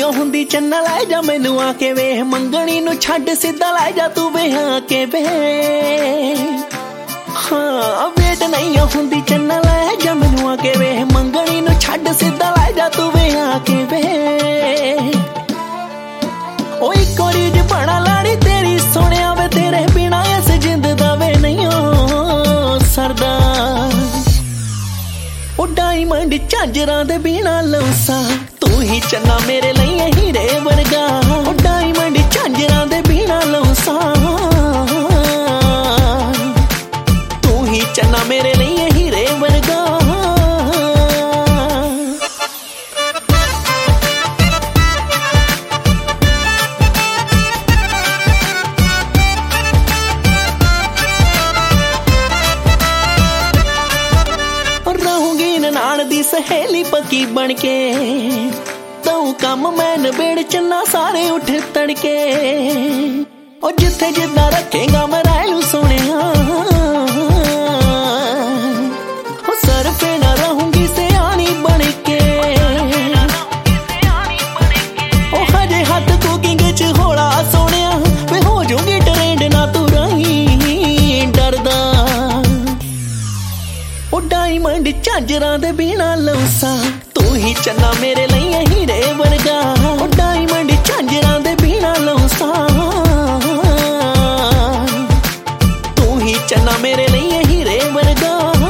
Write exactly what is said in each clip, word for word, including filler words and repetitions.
नहीं हुंदी चन्ना लै जा मैनू आके वे मंगणी नू छड्ड सीधा लै जा तू वे आके वे हाँ वेट नहीं हुंदी चन्ना लै जा मैनू आके वे मंगणी नू छड्ड सीधा लै जा तू वे आके वे ओ इक रीज बना लाड़ी तेरी सोनिया वे तेरे बिना इस जिंद दा वे नहीं सरदा ओ डायमंड झांजरां दे बिना लौसा तू ही चन्ना मेरे लिए हीरे वर्गा ओ डायमंड झांजरां दे बिना लौसा तू ही चन्ना मेरे लिए हीरे वर्गा नान दी सहेली पक्की बन के तू कम मैं नबेड़ चन्ना सारे उठ तड़के और जिथे जिदा रखेगा मैं रैलू सोने सर पे ना रहूंगी सियानी बन के ओ हजे हाथ कुकिंग च होला सोने वे हो जाऊंगी ट्रेंड ना तू रही डरदा ओ डायमंड झांजरां दे बिना लौसा तू ही चन्ना मेरे लिए हीरे वर्गा ओ डायमंड झांजरां दे बिना लौसा तू ही चन्ना मेरे लिए हीरे वर्गा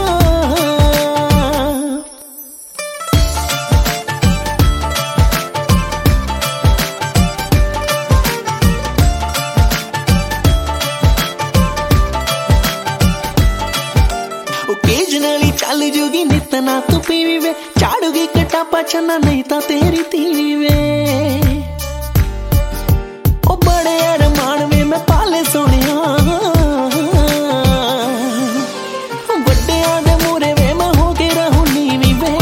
ओकेजनली चल जूगी नित ना तू पीवी वे चाड़ूगी कटापा छना नहीं ता तेरी तीवी वे ओ बड़े अरमान वे मैं पाले सोनिया बड़े आदे मूरे वे मैं हो के रहूं नीवी वे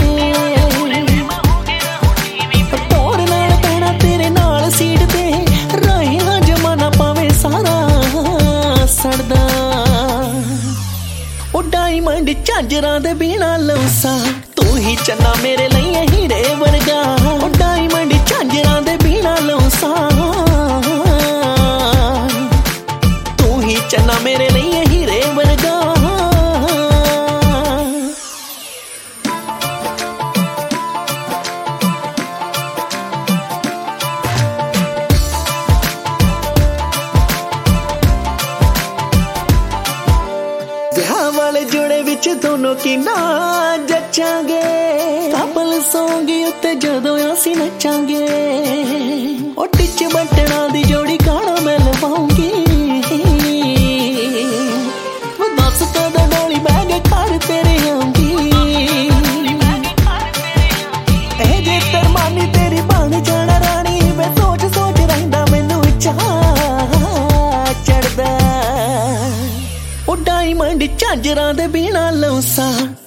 टोर नाल पैना तेरे नाल सीट ते रहे हाँ जमाना पावे सारा सड़दा ओ डायमंड झांजरां दे बिना लौसा तू ही चन्ना मेरे लिए हीरे वर्गा ओ डायमंड झांजरां दे बिना लौसा तू ही चन्ना मेरे लिए हीरे वर्गा वाले जोड़े विच दोनों की ना जचांगे कपल सॉन्ग उत्ते जदों असीं नचांगे ओ टिच बटना दी जोड़ी गाना मैं लवाऊंगी दस कदों डोली बैग घर तेरे आऊंगी ए जे तरमानी तेरी बन जाना रानी मैं सोच सोच रहिंदा मैनू चाह चढ़दा ओ डायमंड झांजरां दे बिना लौसा